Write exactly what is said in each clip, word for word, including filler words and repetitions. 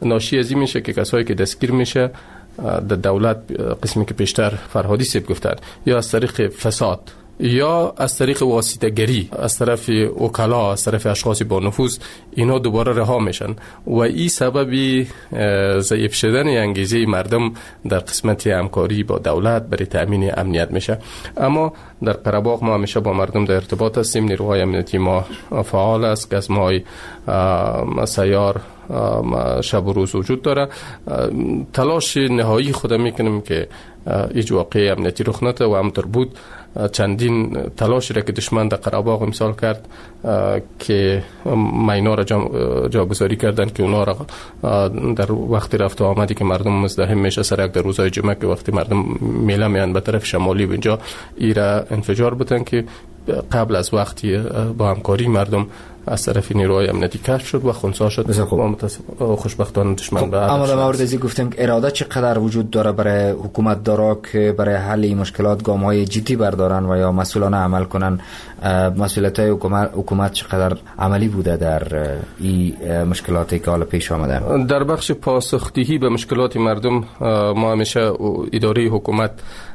ناشی از این میشه که کسایی که دستگیر میشه در دولت، قسمی که پیشتر فرهادی صاحب گفتن، یا از طریق فساد یا از طریق واسطه‌گری از طرف وکلا، از طرف اشخاص با نفوذ، اینا دوباره رها میشن و این سببی ضعیف شدن انگیزه مردم در قسمت همکاری با دولت برای تامین امنیت میشه. اما در قره‌باغ ما همیشه با مردم در ارتباط هستیم. نیروهای امنیتی ما فعال است، گزم‌های سیار شب و روز وجود داره. تلاش نهایی خود میکنیم که هیچ واقعه امنیتی رخ نده و همطور بود چندین تلاش را که دشمن در قره‌باغ امسال کرد که مینا را جاگذاری کردن که اونا را در وقتی رفت و آمدی که مردم مزدحم میشه سرک در روزهای جمعه که وقتی مردم میله میان به طرف شمالی و اینجا ای را انفجار بدن که قبل از وقتی با همکاری مردم از طرف نیروهای امنیتی کشف شد و خنثی شد. خوشبختانه دشمن به اما در مورد ازی گفتیم که اراده چقدر وجود داره برای حکومت دارا که برای حل این مشکلات گام‌های جدی بردارن و یا مسئولانه عمل کنن؟ مسئولیت‌های حکومت حکومت چقدر عملی بوده در این مشکلاتی که حالا پیش آمدن؟ در بخش پاسخدهی به مشکلات مردم ما همیشه اداره حکومت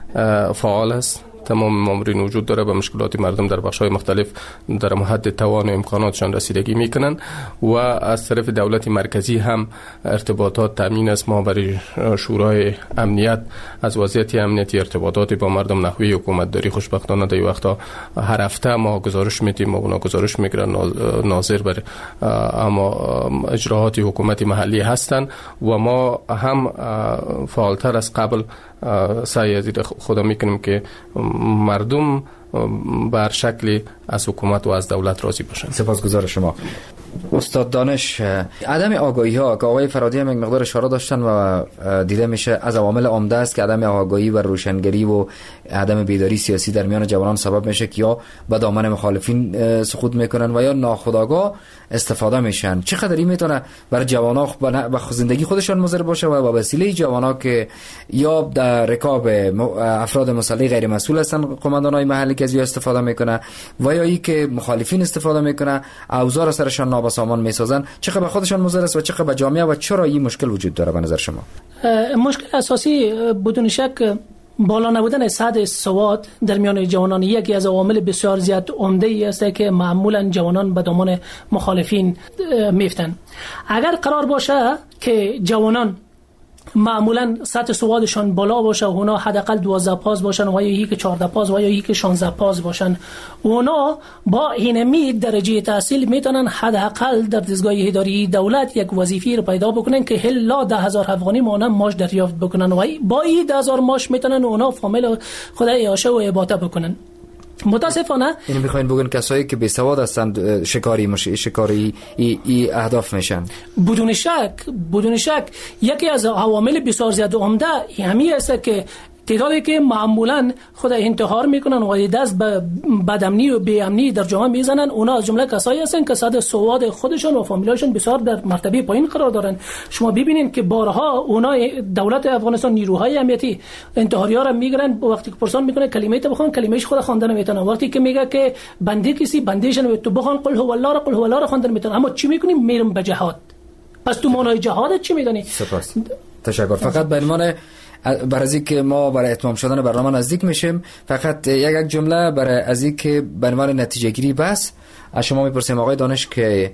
فعال است. تمام مامورین وجود داره به مشکلات مردم در بخش‌های مختلف در حد توان و امکاناتشان رسیدگی میکنن و از طرف دولت مرکزی هم ارتباطات تامین است. ما برای شورای امنیت از وضعیت امنیتی ارتباطات با مردم نحوه حکومت داری خوشبختانه در وقتا هر هفته ما گزارش میدیم و اونا گزارش میگیرن ناظر بر اما اجراعات حکومت محلی هستند و ما هم فعالتر از قبل سعی از خدا میکنیم که مردم بر شکلی از حکومت و از دولت راضی باشن. سپاسگزار شما استاد دانش. عدم آگاهی ها که آقای فرهادی هم یک مقدار اشاره داشتن و دیده میشه از عوامل عمده است که عدم آگاهی و روشنگری و عدم بیداری سیاسی در میان جوانان سبب میشه که یا به دامن مخالفین سقوط میکنن و یا ناخودآگاه استفاده میشن. چقدر این میتونه برای جوانا به زندگی خودشان مضر باشه و به وسیله جوانا که یا در رکاب افراد مسلح غیر مسئول هستن قماندانای محلی که از استفاده میکنه و یا ای که مخالفین استفاده میکنه اوزار سرشان نابسامان میسازن، چقدر به خودشان مضر است و چقدر به جامعه و چرا این مشکل وجود داره به نظر شما؟ مشکل اساسی بدون شک بالا نبودن سطح سواد در میان جوانان یکی از عوامل بسیار زیاد عمده ای است که معمولا جوانان به دامان مخالفین میفتن. اگر قرار باشه که جوانان معمولا سطح سوادشان بالا باشه، اونا حداقل دوازده پاس باشن و یا یک چهارده پاس و یا یک شانزده پاس باشن، اونا با اینمی درجه تحصیل میتونن حداقل در دستگاه اداری دولت یک وظیفه رو پیدا بکنن که هلا ده هزار افغانی مانه ماش دریافت بکنن و با این ده هزار ماش میتونن اونا فامیل خدای عاشه و عبادت بکنن. متاسفانه یعنی میخواین بگن کسایی که بی سواد هستند شکاری مش... شکاری ای... ای اهداف میشن؟ بدون شک بدون شک یکی از عوامل بسیار زیاد عمده همین است که تعدادی که معمولا خود انتحار میکنن و دست به بدامنی و بیامنی در جامعه میزنن، اونا از جمله کسایی هستن که سطح سواد خودشون و فامیلاشون بسیار در مرتبه پایین قرار دارن. شما ببینید که بارها اونا دولت افغانستان نیروهای امنیتی انتحاری‌ها را میگیرن، وقتی که پرسان میکنه کلمه‌ای تو بخون کلمه‌اش خود خواندن میتونه، وقتی که میگه که بنده کسی بندهشون تو بخون قل هو الله را قل هو الله را خواندن میتونه، اما چی میکنیم؟ میرم به جهاد. پس تو معنای جهاد چی میدونی؟ سپاس. تشکر. فقط به عنوان برای از اینکه ما برای اتمام شدن برنامه نزدیک میشیم، فقط یک یک جمله برای از اینکه به عنوان نتیجه گیری بس از شما میپرسیم آقای دانش که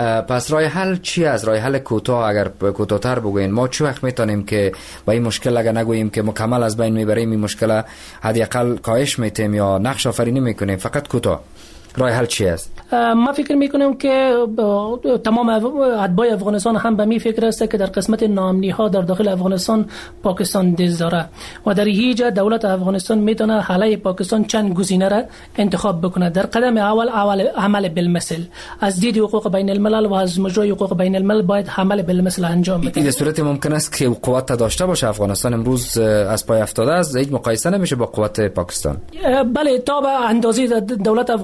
پس راه حل چی از راه حل کوتاه اگر کوتاه‌تر بگوین ما چه وقت میتونیم که با این مشکل اگر نگوییم که مکمل از بین میبریم این مشکل حداقل کاهش میتیم یا نقش آفرینی میکنیم، فقط کوتاه راه حل چی است؟ ما فکر میکنم که تمام اتباع افغانستان هم به می فکر است که در قسمت ناامنی ها در داخل افغانستان پاکستان دست داره و در هیچ دولت افغانستان میتونه حاله پاکستان چند گزینه را انتخاب بکنه. در قدم اول اول عمل بالمثل از دید حقوق بین الملل و از مجرای حقوق بین الملل باید عمل بالمثل انجام بده. این صورت ممکن است که قوت داشته باشه افغانستان امروز از پای افتاده است، هیچ مقایسه نمیشه با قوت پاکستان. بله تا به اندازه دولت افغانستان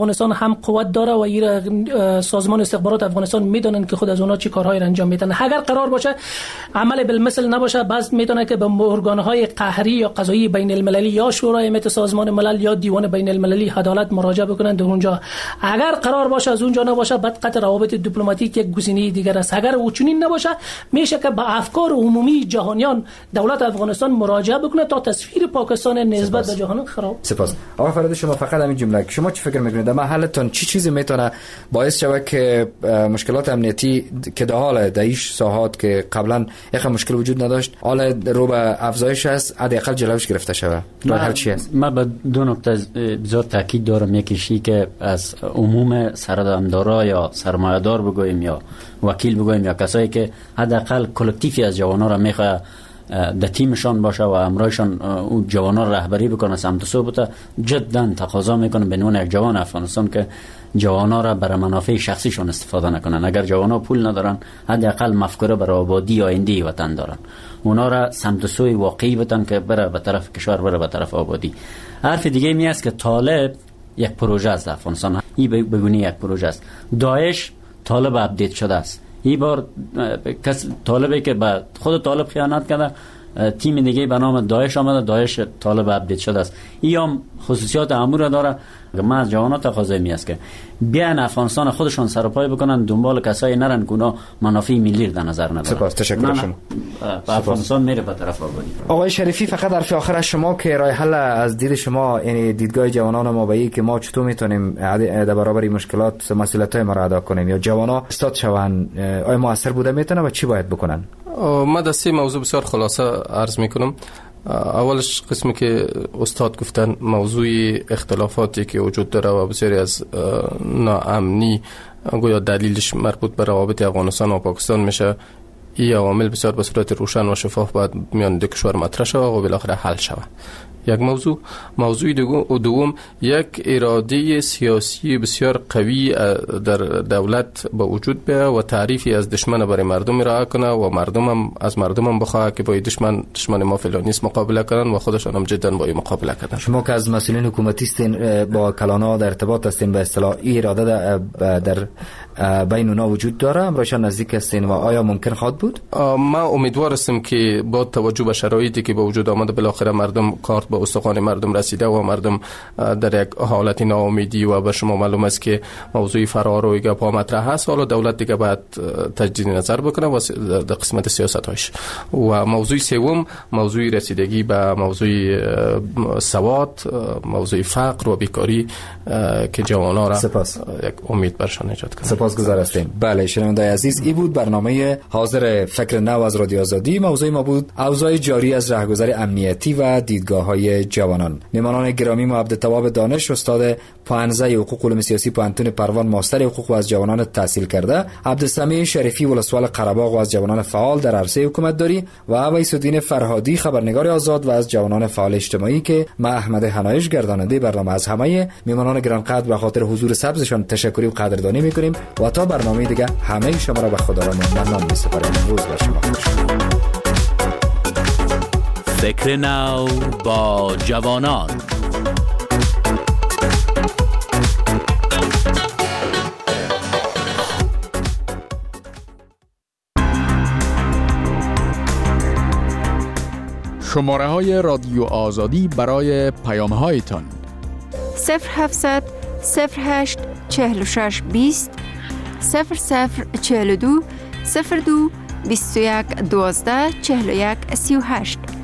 هم قوت داره و این سازمان استخبارات افغانستان میدونن که خود از اونها چی کارهایی را انجام میدن. اگر قرار باشه عمل بالمثل نباشه، بعض میدونه که به ارگان‌های قهری یا قضایی بین المللی یا شورای امنیت سازمان ملل یا دیوان بین المللی عدالت مراجعه بکنن در اونجا. اگر قرار باشه از اونجا نباشه، بعد قطع روابط دیپلماتیک یک گزینه دیگر است. اگر او چنین نباشه، میشه که به افکار عمومی جهانیان دولت افغانستان مراجعه بکنه تا تصویر پاکستان نسبت به جهان خراب. سپاس. آقا فرادی، شما فقط همین جمله، شما چی فکر میکنید در محلتون چی چیزی میتونه باعث شود که مشکلات امنیتی که در حال دایش ساحات که قبلا یک مشکل وجود نداشت حال رو به افزایش است، حداقل جلوش گرفته شود؟ راه حل چی است؟ من به دو نکته بسیار تاکید دارم. یکیشی که از عموم سردمدارا یا سرمایه‌دار بگوییم یا وکیل بگوییم یا کسایی که حداقل کلکتیفی از جوانا را میخواد در تیمشان باشه و امرایشان اون جوانا رهبری بکنه سمت صحبت، جدا تقاضا میکنه به عنوان یک جوان افغانستان که جوانا را برای منافع شخصیشون استفاده نکنن. اگر جوانا پول ندارن، حداقل مفکوره برای آبادی آینده وطن دارن، اونا را سمت سوی واقعی بتن که بره به طرف کشور، بره به طرف آبادی. حرف دیگه می است که طالب یک پروژه است در افغانستان. این بگونی یک پروژه است. داعش طالب اپدیت شده است. این بار کس طالبی که به خود طالب خیانت کرده، تیم دیگه به نام داعش آمده، داعش طالب اپدیت شده است. این هم خصوصیات امور داره. من از جوانا تقاضا می است که بیان افغانستان خودشون سر پای بکنن، دنبال کسایی نرن که اونا منافع ملی در نظر ندارن. سپاس، تشکر شما. افغانستان میره به طرف آبادی. آقای شریفی، فقط حرف آخر از شما که راه حل از دید شما، یعنی دیدگاه جوانان ما به این که ما چطور میتونیم در برابر مشکلات مسئولیت‌های ما را ادا کنیم یا جوانا استاد شوند، آیا موثر بوده میتونه و چی باید بکنن؟ ما در سه موضوع بسیار خلاصه عرض میکنم. اولش قسمی که استاد گفتن، موضوع اختلافاتی که وجود داره و بسیاری از ناامنی گویا دلیلش مربوط به روابط افغانستان و پاکستان میشه. این عوامل بسیار به صورت روشن و شفاف باید میان دو کشور مطرح شود و بالاخره حل شود. یک موضوع. موضوع دوم، یک اراده سیاسی بسیار قوی در دولت به وجود بیاید و تعریفی از دشمن برای مردم ارائه کنه و مردم هم از مردم هم بخواه که با دشمن دشمن ما فلانی است مقابله کنن و خودشان هم جدا با این مقابله کنن. شما که از مسئولین حکومتی هستین، با کلانا در ارتباط هستین، به اصطلاح این اراده در بین اونا وجود داره؟ امرایشان نزدیک هستین و آیا ممکن خواهد بود؟ ما امیدوار هستیم که با توجه به شرایطی که به وجود آمده بالاخره مردم کارت به استخوان مردم رسیده و مردم در یک حالت ناامیدی و به شما معلوم است که موضوع فرار و گپ مطرح هست. حالا دولت دیگه باید تجدید نظر بکنه و در قسمت سیاست‌هاش. و موضوع سوم، موضوع رسیدگی به موضوع سواد، موضوع فقر و بیکاری که جوانان را سپاس. یک امید برشان ایجاد کنه. سپاسگزار هستیم. بله شنوندای عزیز، این بود برنامه حاضر فکر نو از رادیو آزادی. موضوع ما بود اوضاع جاری از رهگذر امنیتی و دیدگاه‌های جوانان. مهمانان گرامی ما عبدالتواب دانش، استاد پانزده حقوق علوم سیاسی پانتون پروان، ماستر حقوق و از جوانان تحصیل کرده، عبدالسمیع شریفی ولسوال قره‌باغ و از جوانان فعال در عرصه حکومت داری و ویس‌الدین فرهادی خبرنگار آزاد و از جوانان فعال اجتماعی که ما احمد حنایش گرداننده برنامه از همه مهمانان گرانقدر به خاطر حضور سبزشان تشکری و قدردانی می‌کنیم و تا برنامه دیگه همه شما را به خدا را ممنون می‌سپاریم. روز بر شما خوش. فکر نو با جوانان. شماره های رادیو آزادی برای پیام هایتان: صفر هفتصد صفر هشت چهل و شش بیست صفر صفر چهل و دو صفر دو بیست و یک دوازده چهل و یک سی و هشت.